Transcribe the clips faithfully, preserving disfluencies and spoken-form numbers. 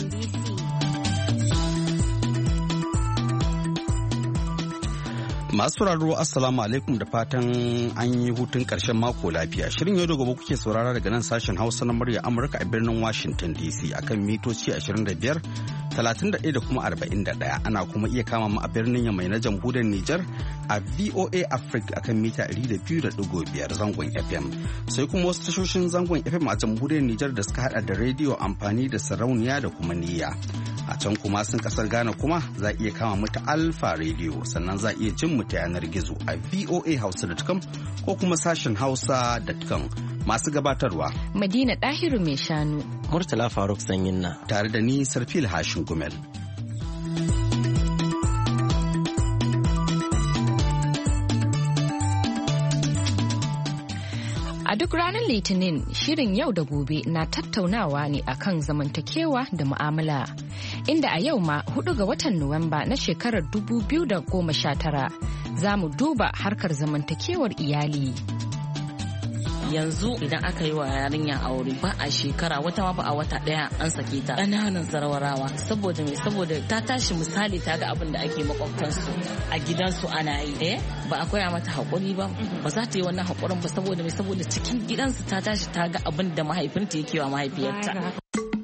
Washington D C. Masu sauraro Assalamu alaikum da fatan an yi hutun ƙarshen mako lafiya. Shirin yau da gobe kuke saurara daga nan sashen Hausa na murya Amurka a birnin Washington D C akan mitoci ashirin da biyar, talatin da ɗaya da kuma arba'in da ɗaya. Ana kuma iya kama mu a birnin Yamai na jamhuriyar Nijar a V O A Africa akan mita ɗari da biyu da ɗigo biyar zangon F M. Sai kuma wasu tashoshin zangon F M a jamhuriyar Nijar da suka hada da rediyo amfani da sarauniya da kuma niyya. A can kuma sun kasar Ghana kuma za a iya kama mu ta Alpha Radio sannan za a iya jin mu ta yanar gizo a v o a hausa dot com ko kuma sashen hausa dot com. Masu gabatarwa Madina Dahiru mai shanu, Murtala Faruk Sanyinna, tare da ni Sarfil Hashin Gumel. A duk ranar Litinin, shirin yau da gobe na tattaunawa ne akan zamantakewa da mu'amala. Inda a yau ma hudu ga watan Nuwamba na shekarar dubu biyu da goma sha tara za mu duba harkar zamantakewar iyali. Yanzu idan aka yi wa yarinya aure ba a shekara wata ma ba a wata daya an sake ta ƙananan zarwarawa saboda me saboda ta tashi misali ta ga abin da ake makwabtansu a gidansu ana yi eh ba a koya mata haƙuri ba ba za ta yi wannan haƙurin ba saboda me saboda cikin gidansu ta tashi ta ga abin da mahaifinta yake wa mahaifiyarta.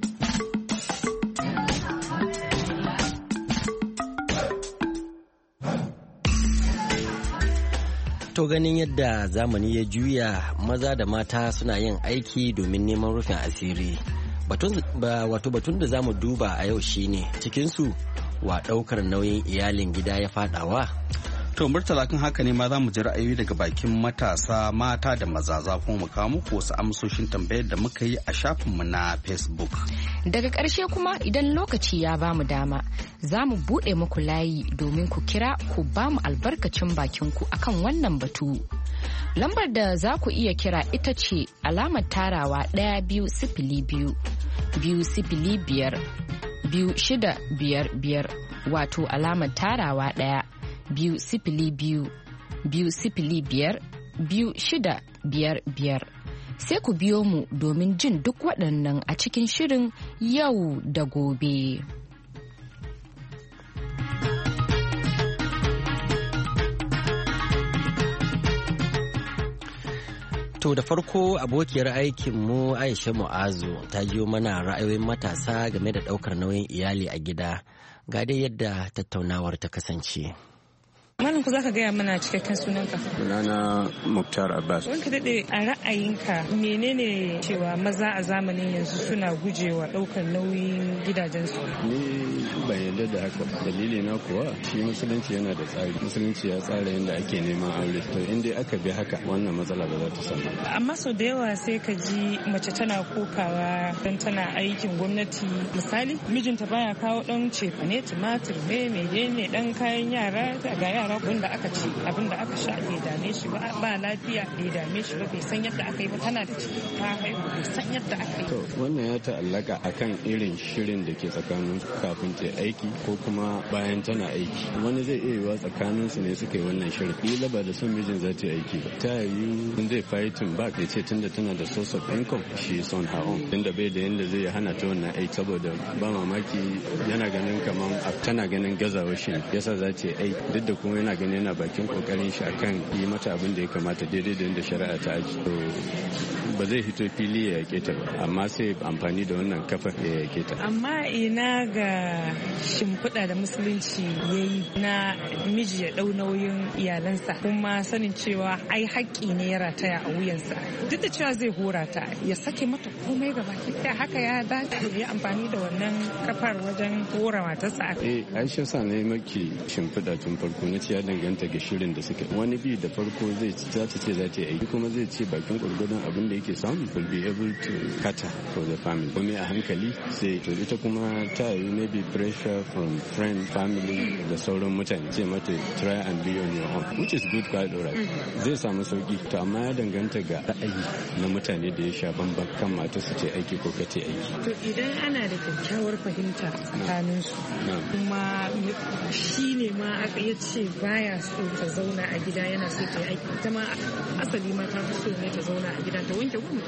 To ganin yadda zamani ya juya, maza da mata suna yin aiki domin neman rufin asiri. Wato batun da za mu duba a yau shine cikinsu wa ɗaukar nauyin iyalin gida ya fadawa. To Murtala kan haka ne ma za mu ji ra'ayoyi daga bakin matasa mata da maza za kuma mu kawo muku wasu amsoshin tambayar da muka yi a shafinmu na Facebook. Daga ƙarshe kuma idan lokaci ya ba mu dama, za mu buɗe muku layi domin ku kira ku ba mu albarkacin bakinku akan wannan batu. Lambar da za ku iya kira ita ce alamar tarawa ɗaya biyu sifili biyu, biyu sifili biyar, biyu shida biyar biyar, wato alamar tarawa ɗaya. biyu sifili biyu biyu sifili biyar biyu shida biyar biyar sai ku biyo mu domin jin duk waɗannan a cikin shirin yau da gobe. To da farko abokiyar aikinmu Aisha Mu'azu ta jiyo mana ra'ayoyin matasa game da ɗaukar nauyin iyali a gida. Ga dai yadda tattaunawar ta kasance. Malam ku zaka gaya mana cikakken sunanka? Sunana Muktar Abbas. Wanka daɗe a ra'ayinka menene cewa maza a zamanin yanzu suna gujewa ɗaukar nauyin gidajensu? Ni ban yarda da haka. Dalili na kuwa shi musulunci yana da tsari. Musulunci ya tsara yadda ake neman aure. To in dai aka bi haka wannan matsala ba za ta samu. Amma sau da yawa sai ka ji mace tana kokawa don tana aikin gwamnati. Misali mijinta baya kawo ɗan cefane, tumatir, me menene ɗan kayan yara ga yara wanda aka ci abin da aka sha bai dame shi ba ba lafiya bai dame shi ba bai san yadda aka yi ba tana da ciki ta haihu bai san yadda aka yi. To wannan ya ta'allaka akan irin shirin da ke tsakanin kafin ta aiki ko kuma bayan tana aiki. Wani zai iya yiwa tsakanin su ne suka yi wannan shirin. Kila ba da son mijin za ta yi aiki ba. Ta yi in zai fighting back ya ce tunda tana da source of income she is on her own. Tunda bai da yanda zai hana ta wannan aiki saboda ba mamaki yana ganin kamar tana ganin gazawar shi yasa za ta yi aiki duk da kuma yana gani yana bakin kokarin shi akan yi mata abin da ya kamata daidai da yadda shari'a ta aji. To ba zai fito fili ya yake ta ba amma sai amfani da wannan kafa ya yake ta. Amma ina ga shimfiɗa da musulunci ya yi na miji ya ɗau nauyin iyalansa kuma sanin cewa ai haƙƙi ne ya rataya a wuyansa duk da cewa zai hora ta ya sake mata komai gaba ɗaya haka ya dace ya amfani da wannan kafar wajen hora matarsa. Eh Aisha sa ne maki shimfiɗa tun farko na ce ya danganta ga shirin da suka wani bi da farko zai za ta ce za ta yi aiki kuma zai ce bakin gurgurdan abin da yake samu will be able to cater for the family kuma a hankali sai to ita kuma ta yi maybe pressure from friend family da sauran mutane ce mata try and be on your own which is good quite alright zai samu sauki to amma ya danganta ga ra'ayi na mutane da ya sha bamban kan mata su ce aiki ko ka ce aiki. To idan ana da kyakkyawar fahimta tsakanin su kuma shi ne ma aka ya ce baya so ta zauna a gida yana so ta yi aiki ita ma asali ma ta fi so ne ta zauna a gida ta wanke kuma ta tsoma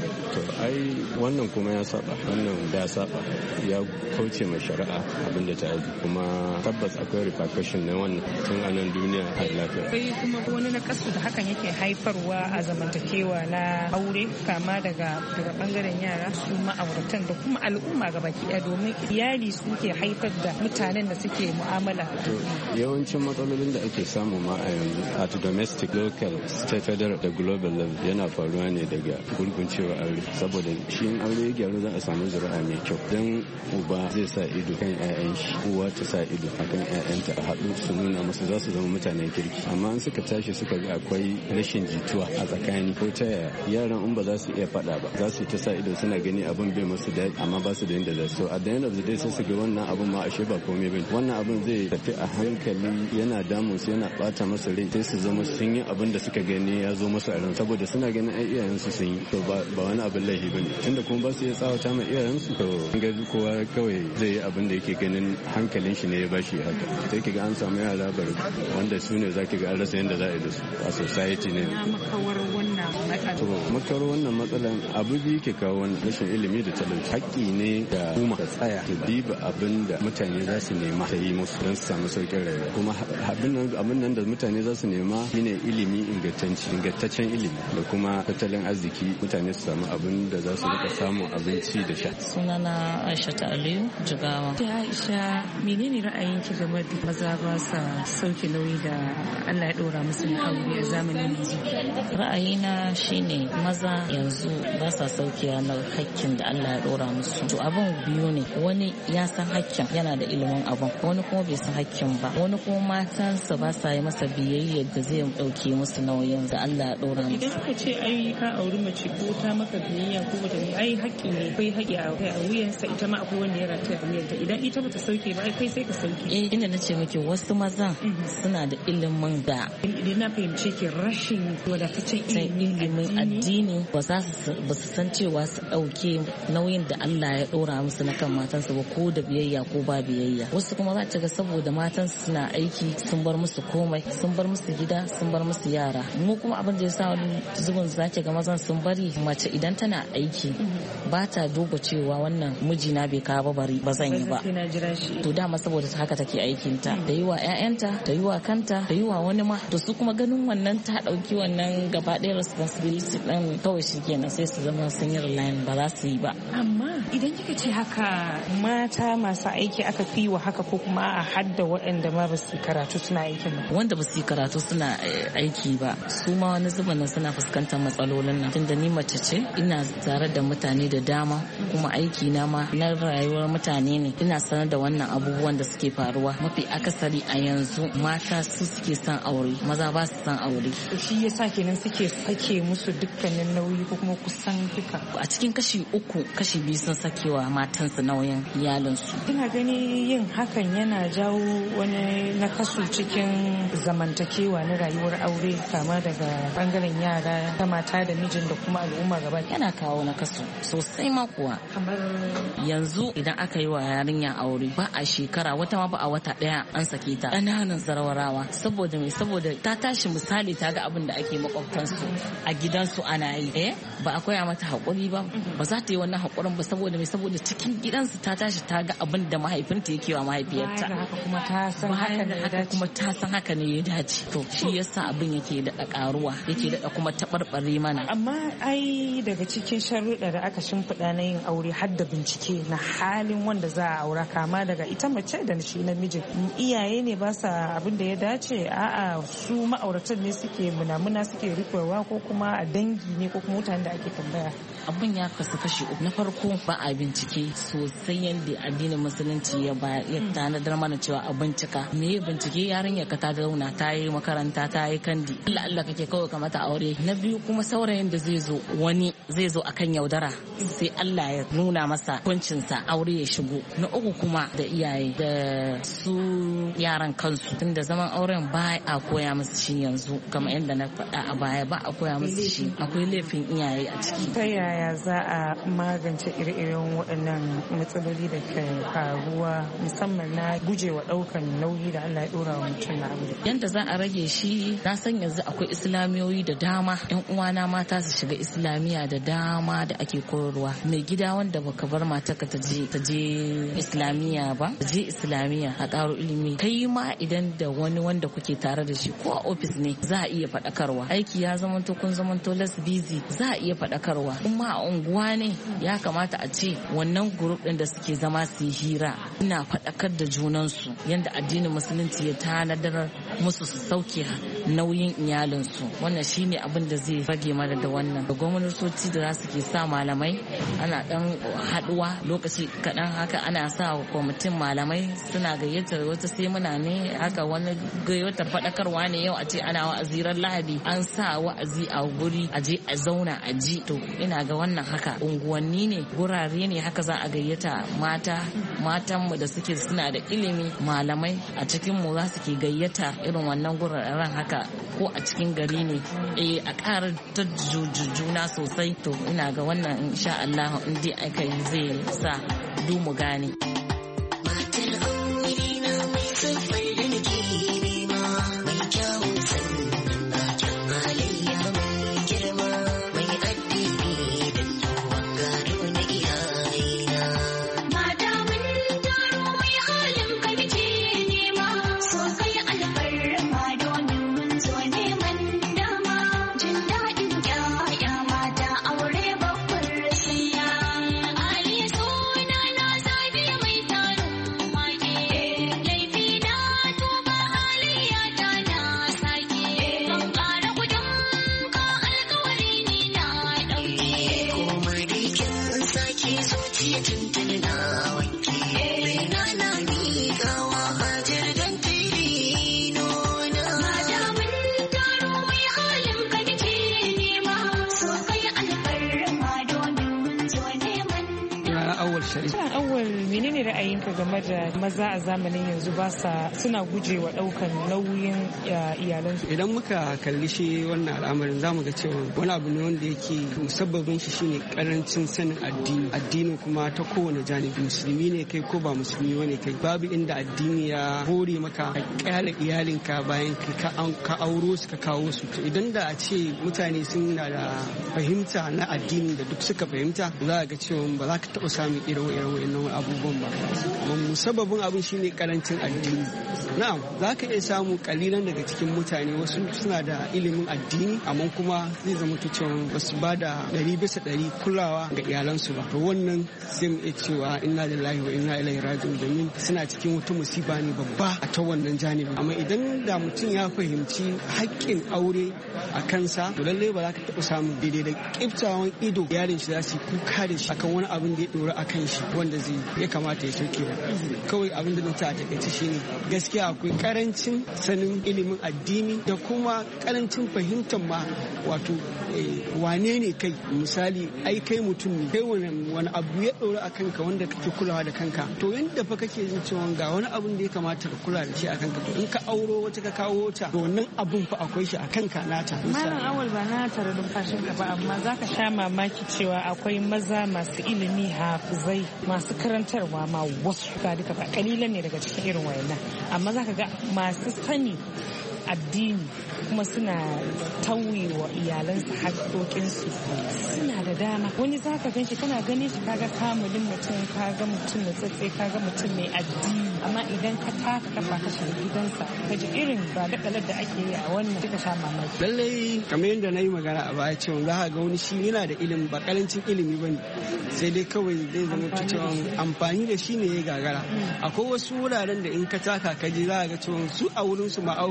to ai wannan kuma ya saba wannan ya saba ya kauce ma shari'a abinda ta yi kuma tabbas akwai repercussion na wannan tun a nan duniya har lafiya. Akwai kuma wani na kasu da hakan yake haifarwa a zamantakewa na aure kama daga daga bangaren yara su ma'auratan da kuma al'umma gabaki ɗaya domin iyali suke haifar da mutanen da suke mu'amala. Yawancin matsalolin da ake samu ma a yanzu at domestic, local, state, federal da global level yana faruwa ne daga gurguncewa aure saboda shi in aure ya gyaru za a samu zuri'a mai kyau dan uba zai sa ido kan 'ya'yan shi uwa ta sa ido akan 'ya'yanta a haɗu su nuna musu za su zama mutanen kirki amma in suka tashi suka ga akwai rashin jituwa a tsakani ko ta yaya yaran in ba za su iya faɗa ba za su ta sa ido suna gani abin bai musu daɗi amma ba su da yadda za su a the end of the day sai su ga wannan abin ma ashe ba komai bane wannan abin zai tafi a hankali yana damun su yana bata masa rai sai su zama sun yi abin da suka gani ya zo musu a ran saboda suna ganin ai iyayen su sun yi to ba wani abin laifi bane tunda kuma ba su iya tsawata ma iyayen su to ga kowa kawai zai yi abin da yake ganin hankalin shi ne ya bashi haka sai kiga an samu yara bari wanda su ne zaki ga an rasa yadda za a yi da su a society ne makawar wannan to makawar wannan matsalan abu biyu ke kawo wannan rashin ilimi da talauci haƙƙi ne da kuma ta tsaya ta diba abin da mutane za su nema ta yi musu don su samu sauƙin rayuwa kuma abin nan da mutane za su nema shine ilimi ingantaccen ilimi da kuma tattalin arziki mutane su samu abin da za su rika samun abinci da sha. Sunana Aisha ta Aliyu Jigawa. Ta Aisha menene ra'ayinki game da maza ba sa sauke nauyi da Allah ya ɗora musu na aure a zamanin yanzu? Ra'ayina shine maza yanzu ba sa sauke na hakkin da Allah ya ɗora musu. To abin biyu ne wani ya san hakkin yana da ilimin abin wani kuma bai san hakkin ba wani kuma matansa ba sa yi masa biyayya da zai ɗauke musu nauyin da Allah ya ɗora musu. Idan ka ce ai ka auri mace ko ta maka biyayya ko bata ne ai hakki ne akwai haƙƙi a wuyansa ita ma akwai wanda ya rataya a wuyanta idan ita bata sauke ba ai kai sai ka sauke. Eh inda nace miki wasu mazan suna da ilimin da idan na fahimce ki rashin wadataccen ilimin addini ba za su ba su san cewa su ɗauke nauyin da Allah ya ɗora musu na kan matansu ba ko da biyayya ko ba biyayya. Wasu kuma za ta ga saboda matansu suna aiki sun bar musu komai sun bar musu gida sun bar musu yara mu kuma abin da ya sa wani zubin zaki ga mazan sun bari mace idan tana aiki ba ta duba cewa wannan mijina bai kawo bari ba zan yi ba to dama saboda haka take aikin ta da yi wa ƴaƴanta da yi wa kanta da yi wa wani ma to su kuma ganin wannan ta dauki wannan gaba ɗaya responsibility din kawai shikenan sai su zama sun yi reliant ba za su yi ba. Amma idan kika ce haka mata masu aiki aka fi wa haka ko kuma a hadda waɗanda ma ba su karatu suna aikin ba wanda ba su karatu suna aiki ba su ma wani zubin suna fuskantar matsalolin nan tunda ni mace ce ina tare da mutane da dama kuma aiki na ma na rayuwar mutane ne ina sanar da wannan abubuwan da suke faruwa mafi akasari a yanzu mata su suke son aure maza ba su son aure shi yasa kenan suke sake musu dukkanin nauyi ko kuma kusan duka a cikin kashi uku kashi biyu sun sakewa matansu nauyin iyalinsu. Ina gani yin hakan yana jawo wani nakasu cikin zamantakewa na rayuwar aure kama daga bangaren yara ta mata da mijin da kuma al'umma gaba yana kawo nakasu sosai ma kuwa kamar yanzu idan aka yi wa yarinya aure ba a shekara wata ma ba a wata daya an sake ta ƙananan zarwarawa saboda mai saboda ta tashi misali ta ga abin da ake makwabtansu a gidansu ana yi eh ba a koya mata haƙuri ba ba za ta yi wannan haƙurin ba saboda mai saboda cikin gidansu ta tashi ta ga abin da mahaifinta yake wa mahaifiyarta kuma ta san haka ne haka kuma ta san haka ne ya dace to shi yasa abin yake da ƙaruwa yake da kuma taɓarɓare mana amma ai daga cikin sharuɗa da aka shimfiɗa na yin aure har da bincike na halin wanda za a aura kama daga ita mace da shi namijin iyaye ne ba sa abin da ya dace a'a su ma'auratan ne suke munamuna suke rufewa ko kuma a dangi ne ko kuma mutanen da ake tambaya abin ya kasu kashi uku na farko ba a bincike sosai yadda addinin musulunci ya ba ya tanadar mana cewa a bincika me ya bincike yarinya ka ta zauna ta yi makaranta ta yi kandi Allah Allah kake kawai ka mata aure na biyu kuma saurayin da zai zo wani zai zo akan yaudara sai Allah ya nuna masa kuncinsa aure ya shigo na uku kuma da iyaye da su yaran kansu tunda zaman auren ba a koya musu shi yanzu kamar yadda na faɗa a baya ba a koya musu shi akwai laifin iyaye a ciki. Ta yaya za a magance ire-iren waɗannan matsaloli da ke faruwa musamman na gujewa ɗaukan nauyi da Allah ya ɗora wa mutum na aure? Yanda za a rage shi na san yanzu akwai islamiyoyi da dama yan uwana mata su shiga islamiya da dama da ake koyarwa. Mai gida wanda baka bar matarka ta je ta je islamiya ba ta je islamiya a ƙaro ilimi kai ma idan da wani wanda kuke tare da shi ko a ofis ne za a iya faɗakarwa. Aiki ya zamanto kun zamanto less busy za a iya faɗakarwa. Kuma a unguwa ne ya kamata a ce wannan group ɗin da suke zama su yi hira ina faɗakar da junansu yanda addinin musulunci ya tanadar musu su sauke nauyin iyalinsu. Wannan shine abin da zai rage mana da wannan. Da gwamnatoci da za su ke sa malamai ana dan haduwa lokaci kaɗan haka ana sa kwamitin malamai suna gayyatar wata sai muna ne haka wani gayyatar faɗakarwa ne yau a ce ana wa'aziran lahadi an sa wa'azi a guri a je a zauna a ji to ina ga wannan haka unguwanni ne gurare ne haka za a gayyata mata matanmu da suke suna da ilimi malamai a cikin mu za su ke gayyata irin wannan guraren haka ko a cikin gari ne eh a ƙara ta juna sosai to ina ga wannan insha Allah in dai aka yi zai sa du mu gane. menene ra'ayinka game da maza a zamanin yanzu ba sa suna gujewa daukan nauyin iyalansu? Idan muka kalli shi wannan al'amarin zamu ga cewa wani abu ne wanda yake musabbabin shi shine karancin sanin addini addini kuma ta kowane janibi musulmi ne kai ko ba musulmi bane kai babu inda addini ya hore maka ka kyale iyalinka bayan ka ka auro su ka kawo su idan da a ce mutane sun na da fahimta na addini da duk suka fahimta za a ga cewa ba za ka taɓa samun irin irin wannan abubuwan ba musabbabin abin shine karancin addini na'am za ka iya samu kalilan daga cikin mutane wasu suna da ilimin addini amma kuma zai zama cewa ba su ba da ɗari bisa ɗari kulawa ga iyalansu ba to wannan sai mu iya cewa inna lillahi wa inna ilaihi raji'un domin suna cikin wata musiba ne babba a ta wannan janibi amma idan da mutum ya fahimci haƙƙin aure a kansa to lallai ba za ka taɓa samun daidai da kiftawan ido iyalin shi za su kuka da shi akan wani abin da ya ɗora a kan shi wanda zai ya kamata ya sauke ba kawai abin da ta takaice shine gaskiya akwai karancin sanin ilimin addini da kuma karancin fahimtar ma wato wane ne kai misali ai kai mutum ne kai wani abu ya ɗora a kanka wanda kake kulawa da kanka to yadda fa kake jin cewa ga wani abin da ya kamata ka kula da shi a kanka to in ka auro wata ka kawo ta to wannan abun fa akwai shi a kanka nata malam awal ba na tare numfashin ka ba amma zaka sha mamaki cewa akwai maza masu ilimi hafizai masu karantarwa ma wasu ka duka ba kalilan ne daga cikin irin wayannan amma zaka ga masu sani addini kuma suna tauye wa iyalansu haƙoƙinsu suna da dama wani za ka ganshi kana ganin shi kaga kamulin mutum kaga mutum na tsatse kaga mutum mai addini amma idan ka taka kafa ka shiga gidansa ka ji irin ba da kalar da ake yi a wannan duka sha mamaki lallai kamar yadda na yi magana a baya cewa za ka ga wani shi yana da ilimi ba karancin ilimi ba ne sai dai kawai zai zama cewa amfani da shi ne ya gagara akwai wasu wuraren da in ka taka ka je za ka ga cewa su a wurin su ma aure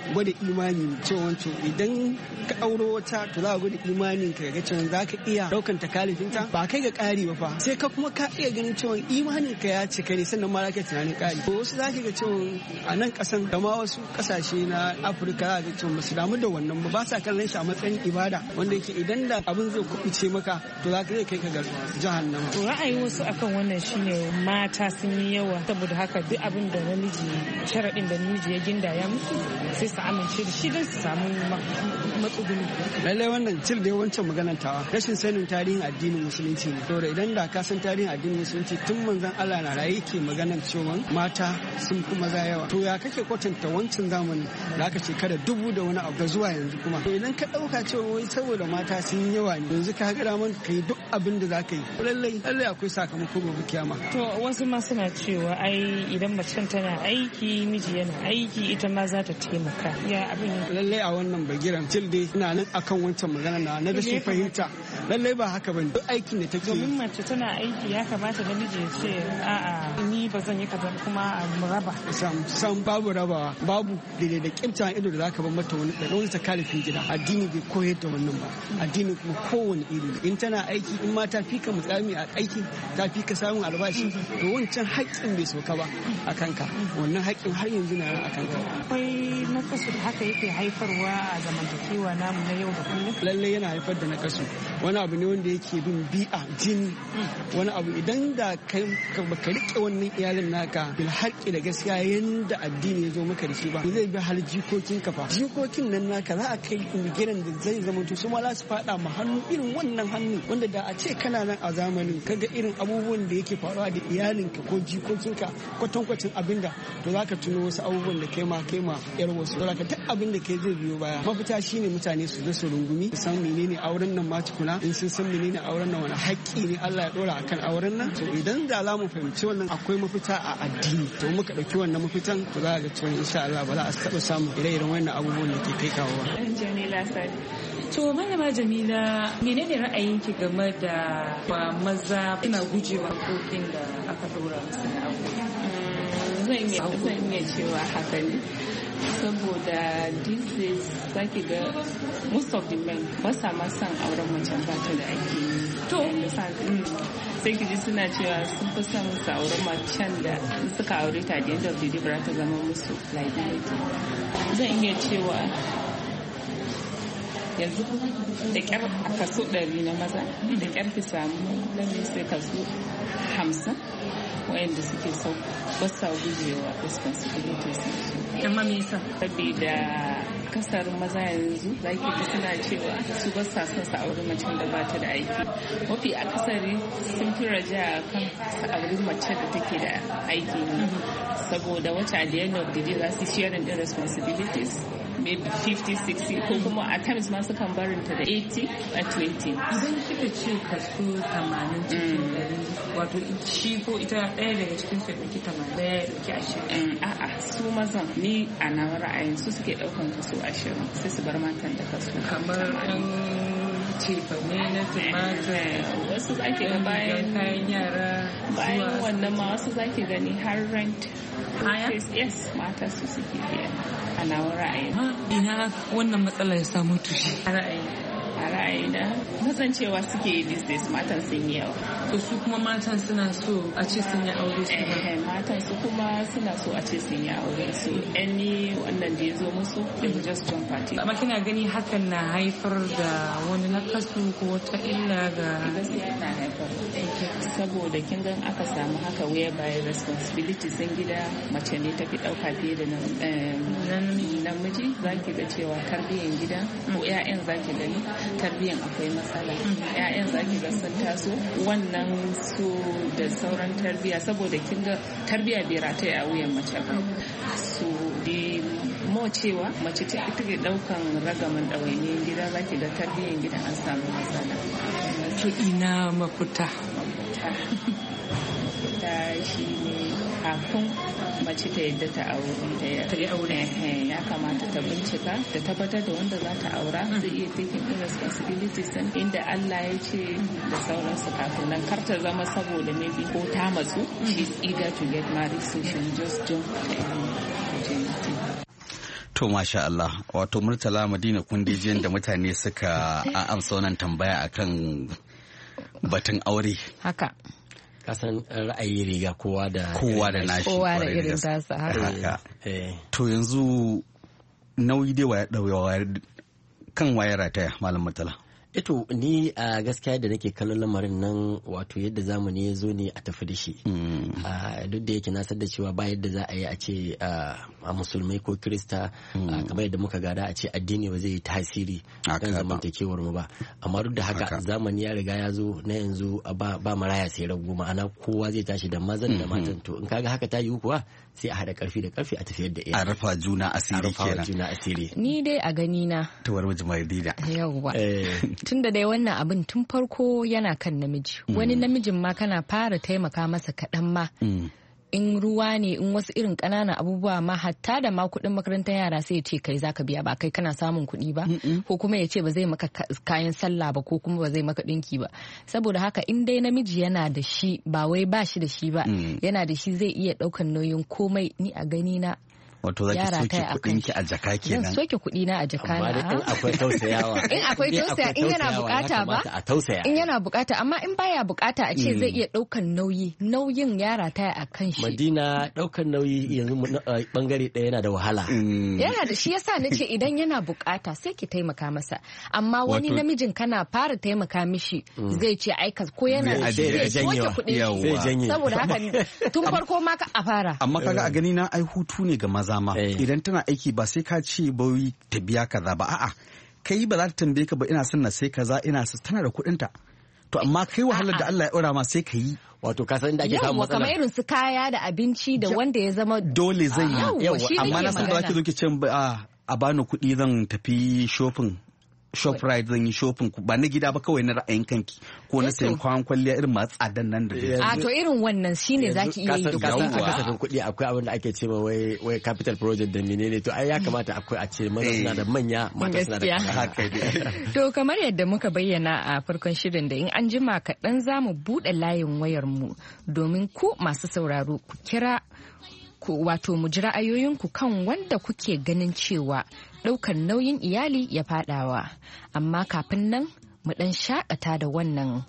gwada imani cewa to idan ka auro wata to za ka gwada imanin ka ga cewa za ka iya daukan takalifinta ba kai ga ƙari ba fa sai ka kuma ka iya ganin cewa imanin ka ya cika ne sannan ma za ka tunanin ƙari. To wasu za ka ga cewa a nan ƙasan da ma wasu ƙasashe na Afirka za ka ga cewa ba su damu da wannan ba ba sa kallon shi a matsayin ibada wanda yake idan da abin zai kuɓuce maka to za ka zai kai ka ga jahannama. To ra'ayin wasu akan wannan shine mata sun yi yawa saboda haka duk abin da namiji sharaɗin da namiji ya gindaya musu sai su amince da shi don su samu matsuguni. Lallai wannan cil da yawancin maganar tawa rashin sanin tarihin addinin musulunci ne. To idan da ka san tarihin addinin musulunci tun manzon Allah na raye ke maganar cewa mata sun fi maza yawa. To ya kake kwatanta wancan zamanin da aka shekara dubu da wani abu zuwa yanzu kuma. To idan ka ɗauka cewa wai saboda mata sun yi yawa ne yanzu ka ga daman ka yi duk abin da za ka yi. Lallai lallai akwai sakamako gobe kiyama. To wasu ma suna cewa ai idan macen tana aiki miji yana aiki ita ma za ta taimaka. Ya abin lallai a wannan bagiran til dai ina nan akan wancan magana na na rashin fahimta. Lallai ba haka bane. Duk aikin da take domin mace tana aiki ya kamata da miji ya ce a'a ni ba zan yi kaza kuma mu raba. Sam sam babu rabawa babu daidai da kimta ido da zaka bar mata wani da wani takalifin gida. Addini bai koyar da wannan ba. Addini kuma kowane iri in tana aiki in ma ta fika mutsami a aiki ta fika samun albashi to wancan haƙƙin bai sauka ba a kanka wannan haƙƙin har yanzu na a kanka. Akwai nakasu da haka yake haifarwa a zamantakewa namu na yau da kullum. Lallai yana haifar da nakasu wani abu ne wanda yake bin bi'a jini wani abu idan da kai baka rike wannan iyalin naka bil haƙƙi da gaskiya yanda addini ya zo maka da shi ba zai bi har jikokin ka fa jikokin nan naka za a kai gidan da zai zama to su ma za su faɗa ma hannu irin wannan hannu wanda da a ce kana nan a zamanin kaga irin abubuwan da yake faruwa da iyalinka ko jikokinka kwatankwacin abinda to za ka tuno wasu abubuwan da kai ma kai ma yar wasu to ka duk abin da kai zai biyo baya mafita shine mutane su zo su rungumi su san menene auren nan ma tukuna in sun san menene auren nan wani haƙƙi ne Allah ya dora akan auren nan to idan da za mu fahimci wannan akwai mafita a addini to muka ɗauki wannan mafitan to za ga cewa insha Allah ba za a taɓa samun ire-iren wannan abubuwan da ke kai kawo ba. Jamila Sani. To malama Jamila menene ra'ayinki game da maza suna gujewa hakokin da aka dora musu na aure? Zan iya cewa haka ne. Saboda these days zaki ga most of the men ba sa ma son auren macen ba ta da ake yi. To sai ki ji suna cewa sun fi son su auren macen da suka aure ta da end of the day ba ta zama musu liability. Zan iya cewa yanzu da kyar a kaso ɗari na maza da kyar ki samu lalle sai kaso hamsin wayanda suke sau ba sa gujewa responsibilities. Amma me yasa? Saboda kasarin maza yanzu zaki ji suna cewa su ba sa son su auri macen da ba ta da aiki. Mafi akasari sun fi raja kan su auri mace da take da aiki ne. Saboda wacce a the end of the day za su sharing the responsibilities. Maybe fifty sixty ko kuma a times ma sukan barinta da eighty a twenty. Idan kika ce kaso tamanin cikin ɗari wato shi ko ita ɗaya daga cikin su ɗauki tamanin ɗaya ya ɗauki ashirin. A'a su mazan ni a nawa ra'ayin su suke ɗaukan kaso ashirin sai su bar matan da kaso. Kamar ɗan cefane na tumatir wasu zaki ga bayan kayan yara bayan wannan ma wasu zaki gani har rent. Haya? Yes mata su suke biya a nawa ra'ayin. Ina wannan matsalar ya samu tushe a ra'ayi. A ra'ayina kasancewa suke yi these days matan sun yi yawa. To su kuma matan suna so a ce sun yi aure su ba. Matan su kuma suna so a ce sun yi aure su. Any wannan da ya zo musu they will just jump at it. Amma kina gani hakan na haifar da wani nakasu ko wata illa ga gaskiya na haifar. Saboda kin gan aka samu haka whereby responsibilities din gida mace ne tafi dauka fiye da namiji zaki ga cewa tarbiyyar gida ko ƴaƴan zaki gani tarbiyyar akwai matsala. ƴaƴan zaki ga sun taso wannan su da sauran tarbiyya saboda kin ga tarbiyya bai rataya a wuyan mace ba. So the more cewa mace ta ita ke daukan ragaman ɗawainiyar gida zaki ga tarbiyyar gida an samu matsala. To ina mafita? Ta shi ne kafin mace ta yadda ta aure da aure ya kamata ta bincika da tabbatar da wanda za ta aura zai iya taking responsibilities din inda Allah ya ce da sauransu kafin nan kar ta zama saboda maybe ko ta matsu she's eager to get married so she just jump To masha Allah, wato Murtala Madina kundijin da mutane suka amsa wannan tambaya akan batun aure. Haka. Kasan ra'ayi riga kowa da kowa da nashi. Kowa da irin tasa haka. To yanzu nauyi dai waya dauya kan wayar rataya Malam Murtala. Ito ni a gaskiya da nake kallon lamarin nan wato yadda zamani ya zo ne a tafi da shi. Duk da yake na san da cewa ba yadda za a yi a ce a musulmai ko kirista kamar yadda muka gada a ce addini ba zai yi tasiri kan zamantakewar mu ba. Amma duk da haka zamani ya riga ya zo na yanzu ba maraya sai ragu ma'ana kowa zai tashi da mazan da matan to in kaga haka ta yi kuwa sai a haɗa karfi da karfi a tafiyar da iya. A rufa juna asiri kenan. juna asiri. Ni dai a gani na. Tawar miji mai dida. Yawwa. Tun da dai wannan abin tun farko yana kan namiji. Wani namijin ma kana fara taimaka masa kaɗan ma. In ruwa ne in wasu irin ƙananan abubuwa ma hatta da ma kuɗin makarantar yara sai ya ce kai zaka biya ba kai kana samun kuɗi ba ko kuma ya ce ba zai maka kayan sallah ba ko kuma ba zai maka ɗinki ba saboda haka in dai namiji yana da shi ba wai ba shi da shi ba yana da shi zai iya ɗaukan nauyin komai ni a gani na. Wato za ki soke kuɗin ki a jaka kenan. Zan soke kuɗi na a jaka na. Amma in akwai tausayawa. In akwai tausaya in yana bukata ba. In yana bukata amma in baya bukata a ce zai iya ɗaukan nauyi nauyin yara ta a kan shi. Madina ɗaukan nauyi yanzu bangare ɗaya yana da wahala. Yana da shi yasa na ce idan yana bukata sai ki taimaka masa amma wani namijin kana fara taimaka mishi zai ce aika ko yana zai soke kuɗin saboda haka tun farko ma ka a fara. Amma kaga a gani na ai hutu ne ga maza. Zama idan tana aiki ba sai ka ce bai ta biya kaza ba a'a kai ba za ta tambaye ka ba ina son na sai kaza ina son tana da kuɗin ta to amma kai wahalar da Allah ya ɗora ma sai ka yi wato ka san inda ake samu matsala kamar irin su kaya da abinci da wanda ya zama dole zai yi amma na san da zaki zo ki ce a bani kuɗi zan tafi shopping Shoprite zan yi shopping ba na gida ba kawai na ra'ayin kanki ko na sayan kwan kwalliya irin masu tsadan nan da a to irin wannan shine zaki iya yi da kuɗi a kasafin kuɗi akwai abin da ake cewa wai wai capital project da menene to ai ya kamata akwai a ce maza suna da manya mata suna da haka to kamar yadda muka bayyana a farkon shirin da in an jima kaɗan za mu buɗe layin wayar mu domin ku masu sauraro ku kira wato mu ji ra'ayoyinku kan wanda kuke ganin cewa ɗaukar nauyin iyali ya fadawa amma kafin nan mu ɗan shaƙata da wannan.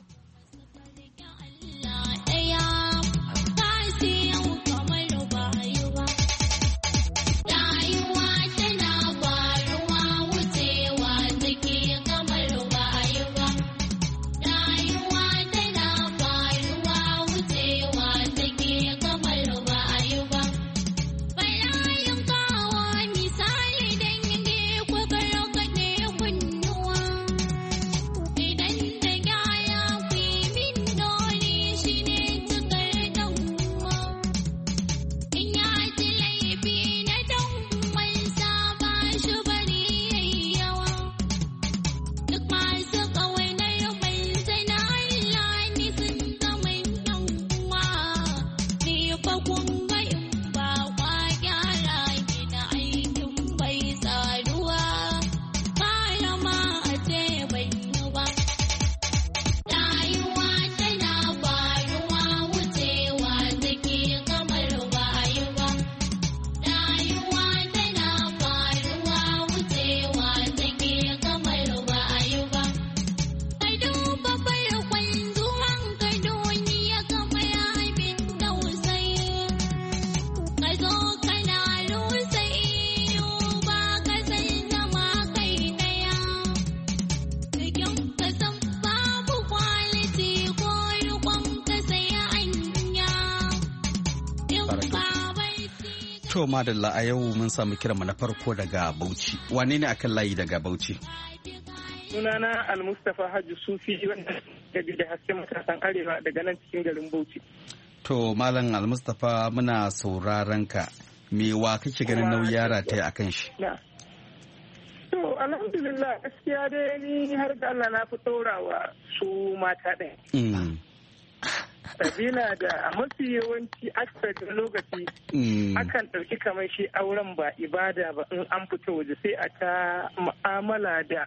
To madalla a yau mun samu kiranmu na farko daga Bauchi. Wane ne akan layi daga Bauchi? Sunana Al-Mustapha Hajji Sufi wanda gaji da hasken matasan Arewa daga nan cikin garin Bauchi. To Malam Al-Mustapha muna sauraron ka. Me wa kake ganin nauyi yara ta yi akan shi? To alhamdulillah gaskiya dai ni har da Allah na fi ɗorawa su mata ɗin. Sabila da a mafi yawanci aspect na lokaci akan ɗauki kamar shi auren ba ibada ba in an fito waje sai a ta mu'amala da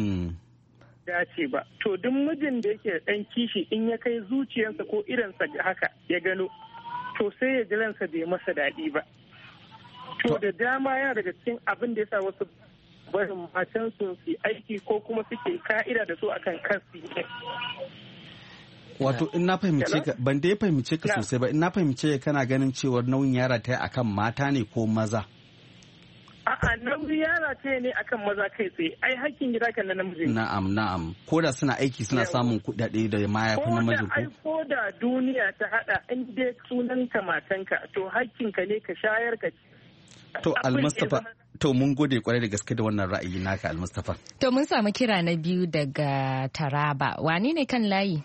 dace ba. To duk mijin da yake ɗan kishi in ya kai zuciyarsa ko irinsa haka ya gano to sai ya ji ransa bai masa daɗi ba. to da dama yana daga cikin abin da ya sa wasu barin matan su su aiki ko kuma suke ka'ida da su akan kansu. Wato in na fahimce ka ban da ya fahimce ka sosai ba in na fahimce kana ganin cewa nauyin yara ta akan mata ne ko maza? A'a nauyi yara ta ne akan maza kai tsaye ai hakkin gida kan na namiji. Na'am na'am ko da suna aiki suna samun kuɗaɗe da ma yafi namijin ko? Ko da duniya ta hada in dai sunan ka matanka to hakkin ka ne ka shayar ka. To Almustafa to mun gode kwarai da gaske da wannan ra'ayi naka Almustafa. To mun samu kira na biyu daga Taraba wani ne kan layi?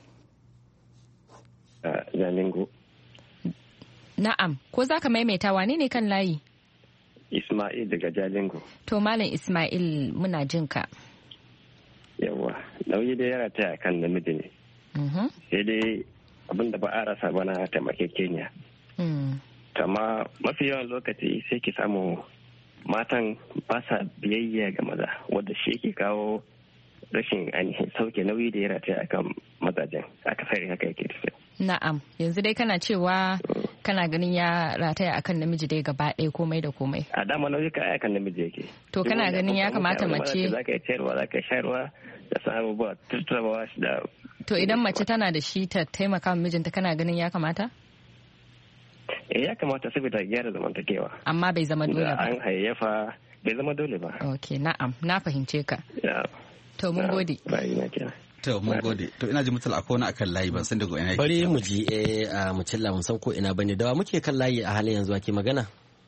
Jalingo. Na'am, ko za ka maimaita wane ne kan layi? Ismail daga Jalingo. To Malam Ismail muna jin ka. Yawwa, nauyi da yara ta kan namiji ne. Sai dai abin da ba a rasa bana taimakekeniya. Amma mafi yawan lokaci sai ki samu matan ba sa biyayya ga maza wadda shi ke kawo rashin ainihin sauke nauyi da ya rataya akan mazajen akasari haka yake tafiya. Na'am, yanzu dai kana cewa kana ganin ya rataya akan namiji dai gaba ɗaya komai da komai. A dama nauyi ka akan namiji yake. To kana ganin ya kamata mace. Za ka yi ciyarwa, za ka yi shayarwa da sa abubuwa tattabawa shi da. To idan mace tana da shi ta taimaka mijinta kana ganin ya kamata? Eh ya kamata saboda gyara zamantakewa. Amma bai zama dole ba. An hayayyafa bai zama dole ba. Ok na'am na fahimce ka. To mun gode. To mun gode. To ina ji mutul akwai wani akan layi ban san daga ina yake. Bari mu ji eh a mu cilla mun san ko ina bane dawa muke kan layi a halin yanzu ake magana.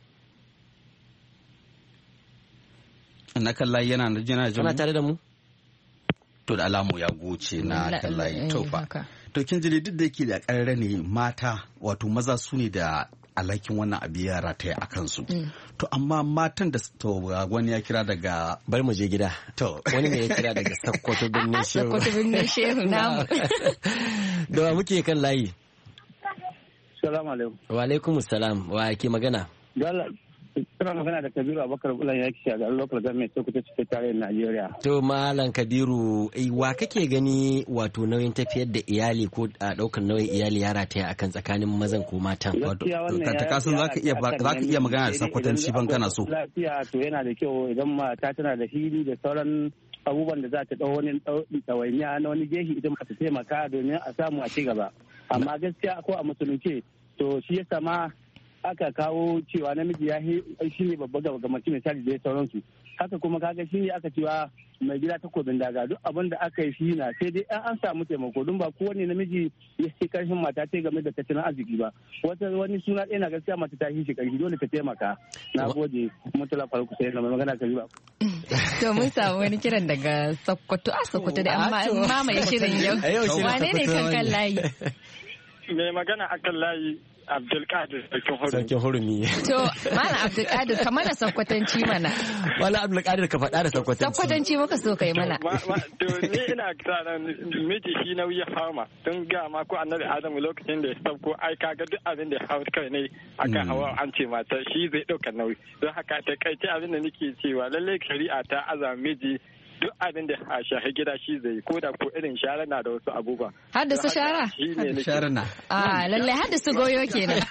Na kan layi yana da jina jin. Kana tare da mu? To da alamu ya goce na kan layi to fa. To kin ji duk da yake da karara ne mata wato maza su ne da alhakin wannan abu yara ta yi a kansu. To amma matan da to wani ya kira daga bari mu je gida. To wani ne ya kira daga Sokoto birnin Shehu. Sokoto birnin Shehu namu. Da muke kan layi. Salamu alaikum. Wa alaikum salam. Wa ke magana? Dala Kuna magana da Kabiru Abubakar Bulan ya kisha ga local government Sokoto cikin tarayyar Najeriya. To Malam Kabiru, wa kake gani wato nauyin tafiyar da iyali ko a daukar nauyin iyali yara ta akan tsakanin mazan ko matan? Wato ta kasan zaka iya zaka iya magana da sakwatanci ban kana so. Lafiya to yana da kyau idan mata tana da hili da sauran abubuwan da za ta dau wani ɗawainiya na wani gehi idan ba ta taimaka domin a samu a ci gaba. Amma gaskiya ko a musulunci to shi yasa ma aka kawo cewa namiji ya shi ne babba ga mace misali da sauransu haka kuma kaga shi ne aka cewa mai gida ta kodin daga duk abin da aka yi shi na sai dai an samu taimako don ba kowane namiji ya ce karshen mata ta game da tattalin arziki ba wata wani suna ɗaya na gaskiya mata ta yi shi karfi dole ta taimaka na gode mutala farko sai na magana ka ba. To mun samu wani kiran daga Sokoto a Sokoto da amma mamaye shirin yau wane ne kan kan layi? Mai magana akan layi Abdulkadir Sarkin Hurumi. To, Malam Abdulkadir ka mana sakwatanci mana. Malam Abdulkadir ka faɗa da sakwatanci. Sakwatanci muka so kai mana. To, ni ina tsaron miji shi nauyi fama. Tun ga ma ko annabi Adamu lokacin da ya sauko ai kaga duk abin da ya hau kai ne akan hawa an ce mata shi zai ɗauka nauyi. Don haka ta kai abin da nake cewa lallai shari'a ta aza miji duk abin da a shahi gida shi zai ko da ko irin shara na da wasu abubuwa. Har da su shara? Shara na. A lallai har da su goyo kenan.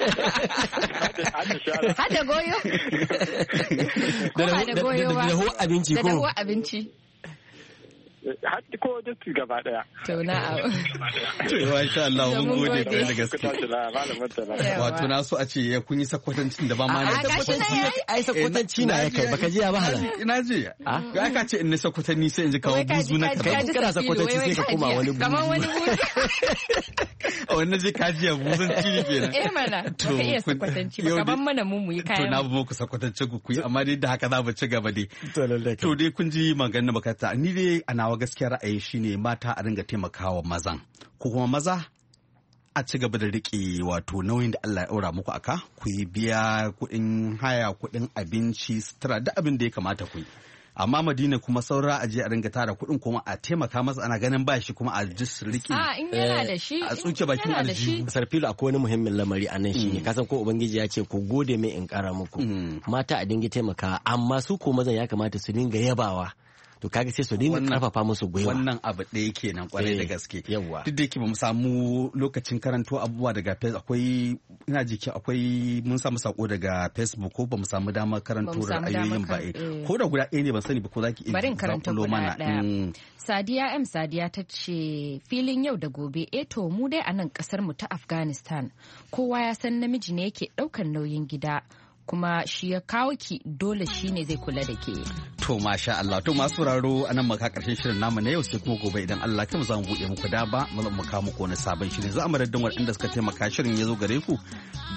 Har da goyo? Ko ba da goyo ba? Da dahuwa abinci ko? Da dahuwa abinci. Har ko duk gaba daya. To na Cewa insha Allah mun gode kai da gaske. Wato na so a ce ya kun yi sakwatancin da ba ma na sakwatanci ai sakwatanci na ya kai baka ji ya ba hala. Ina ji. Ga ka ce in na sakwatanni sai in ji kawo buzu na kai kana sakwatanci sai ka koma wani buzu. Kamar wani buzu. A wannan je ka ji ya buzun cini kenan. Eh mana ka iya sakwatanci ba kaman mana mu mu yi kayan. To na bu ku sakwatanci ku yi amma dai da haka za mu ci gaba dai. To lallai. To dai kun ji magana bakata ni dai a nawa gaskiya ra'ayi shine mata a ringa taimakawa mazan ko kuma maza a ci gaba da riƙe wato nauyin da Allah ya ɗora muku aka ku yi biya kuɗin haya kuɗin abinci sutura da abin da ya kamata ku yi amma Madina kuma saura a je a ringa tara kuɗin kuma a taimaka masa ana ganin ba shi kuma a jis riƙe a in yana da shi a tsuke bakin aljihu. Sarfilu akwai wani muhimmin lamari a nan shine kasan ko ubangiji ya ce ku gode mai in ƙara muku mata a dinga taimaka amma su ko mazan ya kamata su dinga yabawa to kaga sai su dinga karfafa musu gwiwa. Wannan abu ɗaya kenan kwarai da gaske. Yawwa. Duk da yake bamu samu lokacin karanto abubuwa daga Facebook akwai ina jiki akwai mun samu sako daga Facebook ko bamu samu damar karanto ra'ayoyin ba ko da guda ɗaya ne ban sani ba ko zaki iya karanta guda ɗaya. Sadiya M Sadiya ta ce filin yau da gobe eh to mu dai a nan kasar mu ta Afghanistan kowa ya san namiji ne yake ɗaukar nauyin gida kuma shi ya kawo ki dole shi ne zai kula da ke. To masha Allah to masu sauraro a nan maka karshen shirin namu na yau sai kuma gobe idan Allah kuma za mu buɗe muku da ba mu mu kawo muku wani sabon shirin za a madadin waɗanda suka taimaka shirin ya zo gare ku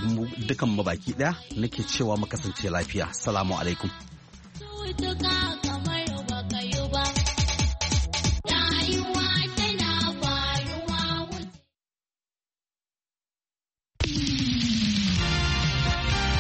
dukan mu baki ɗaya nake cewa mu kasance lafiya. Assalamu alaikum.